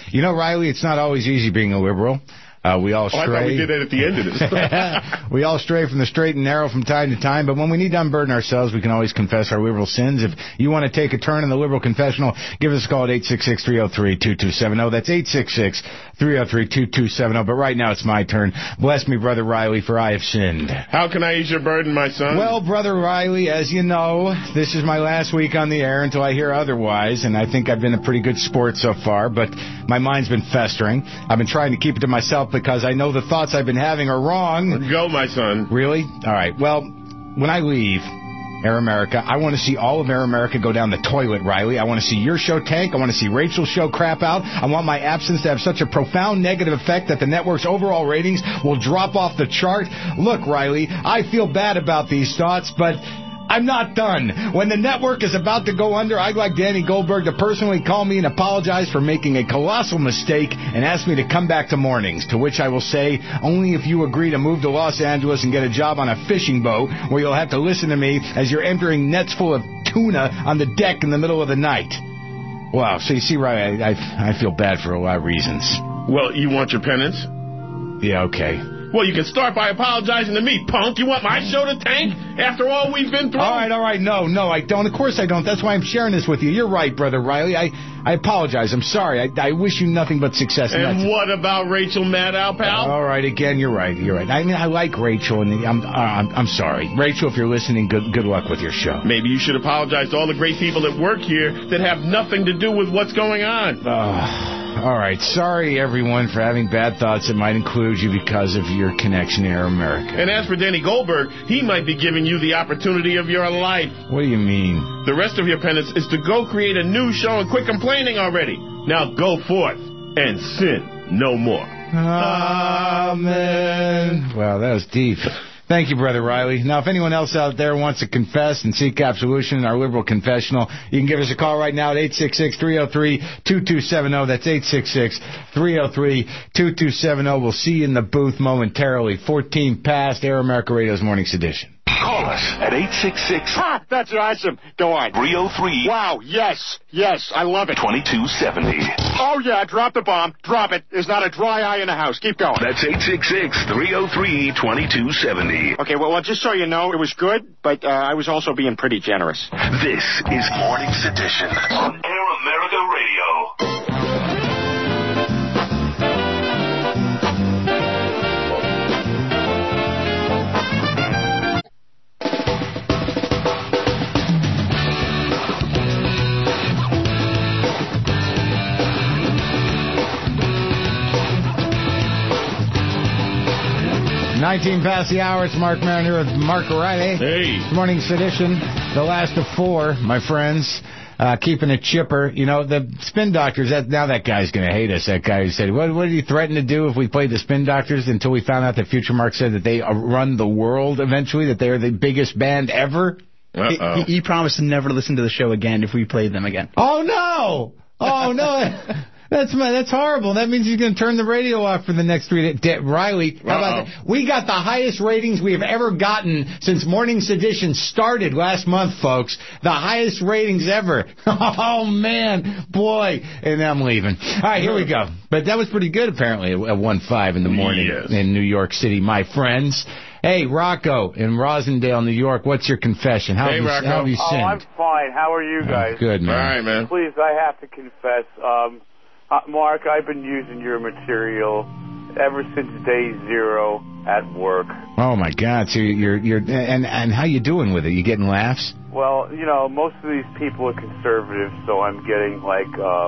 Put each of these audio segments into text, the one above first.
You know, Riley, it's not always easy being a liberal. We all stray. I thought we did that at the end of this. We all stray from the straight and narrow from time to time, but when we need to unburden ourselves, we can always confess our liberal sins. If you want to take a turn in the liberal confessional, give us a call at 866-303-2270. That's 866-303-2270. But right now it's my turn. Bless me, Brother Riley, for I have sinned. How can I ease your burden, my son? Well, Brother Riley, as you know, this is my last week on the air until I hear otherwise, and I think I've been a pretty good sport so far, but my mind's been festering. I've been trying to keep it to myself because I know the thoughts I've been having are wrong. Go, my son. Really? All right. Well, when I leave Air America, I want to see all of Air America go down the toilet, Riley. I want to see your show tank. I want to see Rachel's show crap out. I want my absence to have such a profound negative effect that the network's overall ratings will drop off the chart. Look, Riley, I feel bad about these thoughts, but I'm not done. When the network is about to go under, I'd like Danny Goldberg to personally call me and apologize for making a colossal mistake and ask me to come back to mornings, to which I will say, only if you agree to move to Los Angeles and get a job on a fishing boat where you'll have to listen to me as you're emptying nets full of tuna on the deck in the middle of the night. Wow, so you see, Riley, I feel bad for a lot of reasons. Well, you want your penance? Yeah, okay. Well, you can start by apologizing to me, punk. You want my show to tank after all we've been through? All right. No, I don't. Of course I don't. That's why I'm sharing this with you. You're right, Brother Riley. I apologize. I'm sorry. I wish you nothing but success. And what about Rachel Maddow, pal? All right, again, you're right. I mean, I like Rachel, and I'm sorry. Rachel, if you're listening, good luck with your show. Maybe you should apologize to all the great people that work here that have nothing to do with what's going on. All right. Sorry, everyone, for having bad thoughts that might include you because of your connection to Air America. And as for Danny Goldberg, he might be giving you the opportunity of your life. What do you mean? The rest of your penance is to go create a new show and quit complaining already. Now go forth and sin no more. Amen. Wow, that was deep. Thank you, Brother Riley. Now, if anyone else out there wants to confess and seek absolution in our liberal confessional, you can give us a call right now at 866-303-2270. That's 866-303-2270. We'll see you in the booth momentarily. 14 past, Air America Radio's Morning Sedition. Call us at 866. Ha! That's awesome. Go on. 303. Wow, yes, I love it. 2270. Oh, yeah, drop the bomb. Drop it. There's not a dry eye in the house. Keep going. That's 866-303-2270. Okay, well, just so you know, it was good, but I was also being pretty generous. This is Morning Sedition on Air America Radio. 19 past the hour. It's Mark Maron here with Mark O'Reilly. Hey. Morning Sedition, the last of four, my friends. Keeping it chipper. You know, the Spin Doctors, now that guy's going to hate us, that guy who said, what did he threaten to do if we played the Spin Doctors, until we found out that Future Mark said that they run the world eventually, that they're the biggest band ever? He promised to never listen to the show again if we played them again. Oh, no! Oh, no! That's horrible. That means he's going to turn the radio off for the next 3 days. Riley, how about that? We got the highest ratings we have ever gotten since Morning Sedition started last month, folks. The highest ratings ever. Oh, man. Boy. And I'm leaving. All right, here we go. But that was pretty good, apparently, at 1:05 in the morning in New York City, my friends. Hey, Rocco in Rosendale, New York, what's your confession? How have you sinned? Oh, I'm fine. How are you guys? Good, man. All right, man. Please, I have to confess. Mark, I've been using your material ever since day 0 at work. Oh my God! So and how you doing with it? You getting laughs? Well, you know, most of these people are conservative, so I'm getting like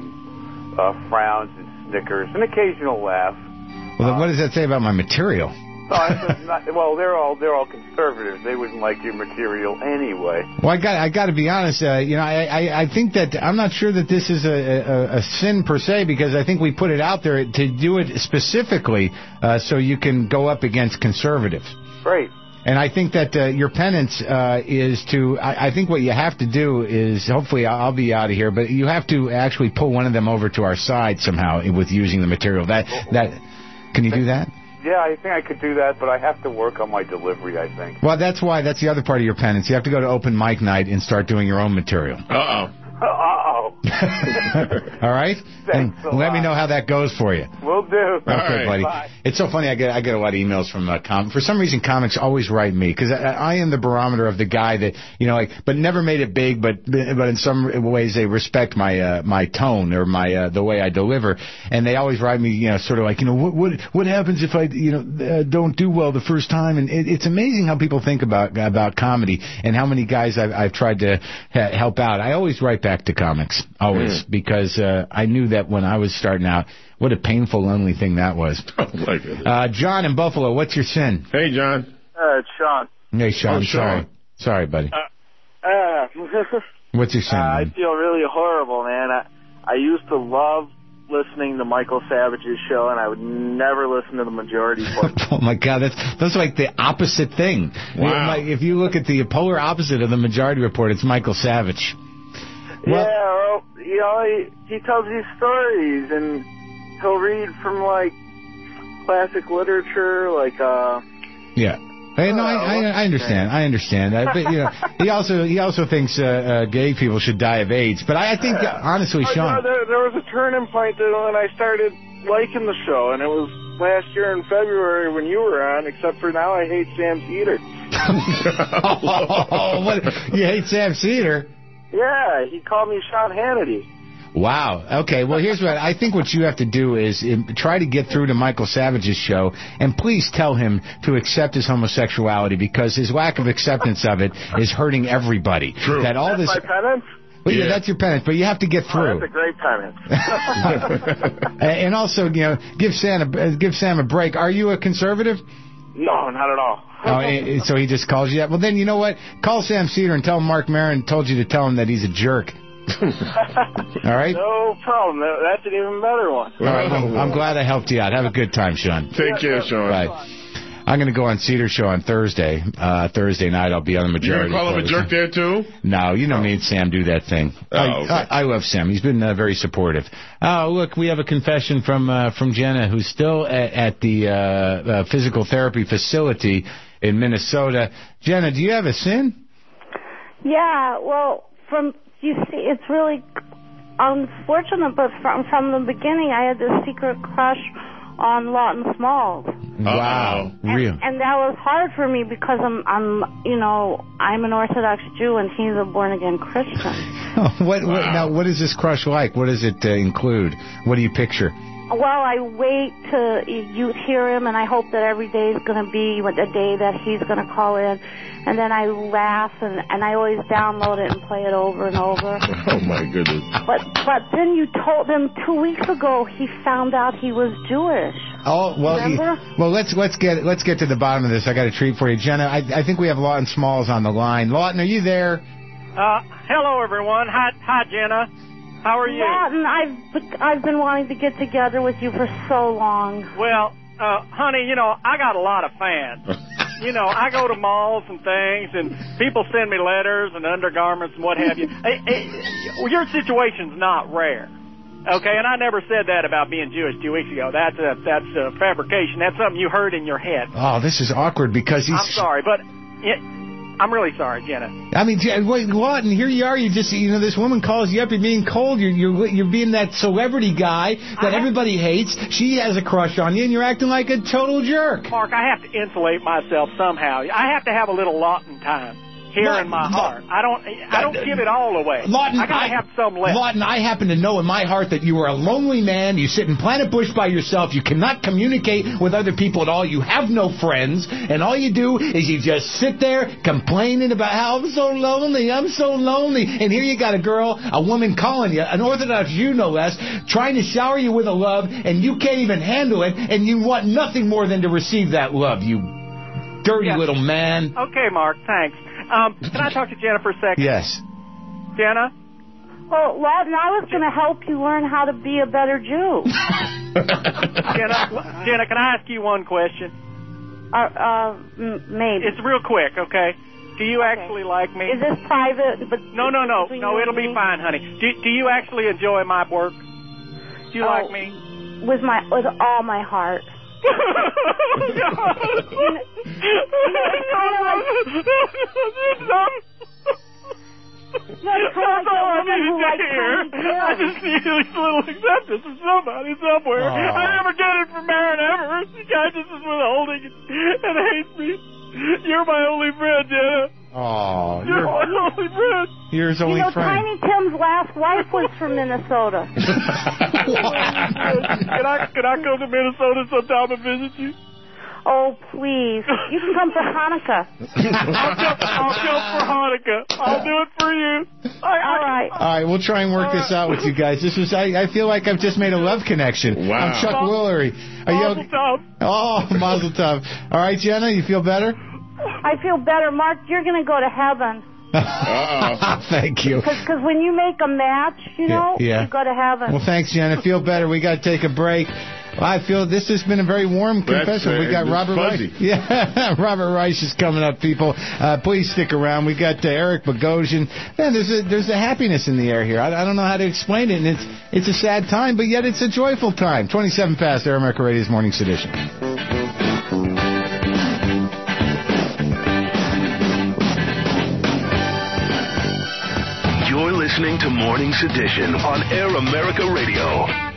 frowns and snickers, an occasional laugh. Well, what does that say about my material? Well, they're all conservatives. They wouldn't like your material anyway. Well, I got to be honest. I think that I'm not sure that this is a sin per se, because I think we put it out there to do it specifically so you can go up against conservatives. Great. And I think that your penance is to. I think what you have to do is, hopefully I'll be out of here, but you have to actually pull one of them over to our side somehow with using the material. Can you do that? Yeah, I think I could do that, but I have to work on my delivery, I think. Well, that's the other part of your penance. You have to go to open mic night and start doing your own material. Uh-oh. All right? Thanks a Let me lot. know how that goes for you. Will do. Okay, right. buddy. Bye. It's so funny. I get a lot of emails from for some reason comics always write me because I am the barometer of the guy that but never made it big. But in some ways they respect my tone or my the way I deliver, and they always write me sort of like what happens if I don't do well the first time, and it's amazing how people think about comedy and how many guys I've tried to help out. I always write back to comics always because I knew that when I was starting out. What a painful, lonely thing that was. Oh, my goodness. John in Buffalo, what's your sin? Hey, John. It's Sean. Hey, Sean, Oh, Sean. Sorry, buddy. What's your sin? I man? feel really horrible, man. I used to love listening to Michael Savage's show, and I would never listen to the majority portion. Oh, my God, that's like the opposite thing. Wow. If you look at the polar opposite of the Majority Report, it's Michael Savage. Well, Yeah, well, he tells these stories, and he'll read from, like, classic literature, like, yeah. Hey, no, I understand. I understand. But he also thinks gay people should die of AIDS. But I think honestly, Sean. There was a turning point when I started liking the show, and it was last year in February when you were on. Except for now, I hate Sam Cedar. Oh, what? You hate Sam Cedar? Yeah, he called me Sean Hannity. Wow. Okay. Well, here's what I think. What you have to do is try to get through to Michael Savage's show, and please tell him to accept his homosexuality because his lack of acceptance of it is hurting everybody. True. That all That's this. my penance? Well, yeah, Yeah. that's your penance, but you have to get Oh, through. that's a great penance. And also, give Sam a break. Are you a conservative? No, not at all. Oh, so he just calls you that. Well, then you know what? Call Sam Cedar and tell him Mark Maron told you to tell him that he's a jerk. All right? No problem. That's an even better one. All right. Well, I'm glad I helped you out. Have a good time, Sean. Take care, Sean. Right. I'm going to go on Cedar's show on Thursday. Thursday night, I'll be on the You Majority. gonna call him a Report. jerk there, too? No, me and Sam do that thing. Oh, okay. I love Sam. He's been very supportive. Oh, look, we have a confession from Jenna, who's still at the physical therapy facility in Minnesota. Jenna, do you have a sin? Yeah, well, you see, it's really unfortunate, but from the beginning, I had this secret crush on Lawton Smalls. Wow, real. And that was hard for me because I'm an Orthodox Jew and he's a born again Christian. What is this crush like? What does it include? What do you picture? Well, I wait to you hear him, and I hope that every day is going to be the day that he's going to call in. And then I laugh, and I always download it and play it over and over. Oh, my goodness. But then you told him 2 weeks ago he found out he was Jewish. Oh, well, Remember? let's get to the bottom of this. I got a treat for you, Jenna. I think we have Lawton Smalls on the line. Lawton, are you there? Hello, everyone. Hi, Jenna. How are you? Lawton, I've been wanting to get together with you for so long. Well, honey, I got a lot of fans. I go to malls and things, and people send me letters and undergarments and what have you. Your situation's not rare, okay? And I never said that about being Jewish 2 weeks ago. That's a fabrication. That's something you heard in your head. Oh, this is awkward because he's... I'm sorry, but... I'm really sorry, Jenna. I mean, wait, Lawton, here you are. You just, this woman calls you up. You're being cold. You're being that celebrity guy that everybody hates. She has a crush on you, and you're acting like a total jerk. Mark, I have to insulate myself somehow. I have to have a little Lawton time here in my heart. I don't give it all away. Lawton, I gotta have some left. Lawton, I happen to know in my heart that you are a lonely man. You sit in Planet Bush by yourself. You cannot communicate with other people at all. You have no friends, and all you do is you just sit there complaining about how I'm so lonely. And here you got a girl, a woman calling you, an Orthodox Jew no less, trying to shower you with a love, and you can't even handle it, and you want nothing more than to receive that love, you dirty little man. Okay, Mark, thanks. Can I talk to Jenna for a second? Yes. Jenna? Well, Lawton, I was going to help you learn how to be a better Jew. Jenna, can I ask you one question? Maybe. It's real quick, okay? Do you actually like me? Is this private? But No, it'll be fine, honey. Do you actually enjoy my work? Do you like me? With all my heart. That's kind of like all I the woman who needed to likes hear. Tiny Tim. I just need a little acceptance from somebody somewhere. Aw. I never get it from Aaron Evers. The guy just is withholding and hates me. You're my only friend, Jenna. Oh, You're my only friend. you're his only friend. Tiny Tim's last wife was from Minnesota. Can I come to Minnesota sometime and visit you? Oh, please. You can come for Hanukkah. I'll come for Hanukkah. I'll do it for you. All right. All right, we'll try and work this out with you guys. This was I feel like I've just made a love connection. Wow. I'm Chuck Woolery. Mazel tov. Oh, mazel tov. All right, Jenna, you feel better? I feel better. Mark, you're going to go to heaven. Thank you. Because when you make a match, you know, Yeah. you go to heaven. Well, thanks, Jenna. Feel better. We got to take a break. Well, I feel this has been a very warm confession. We got it's Robert fuzzy. Rice. Yeah, Robert Rice is coming up, people. Please stick around. We got Eric Bogosian. Man, there's a happiness in the air here. I don't know how to explain it, and it's a sad time, but yet it's a joyful time. 27 past Air America Radio's Morning Sedition. You're listening to Morning Sedition on Air America Radio.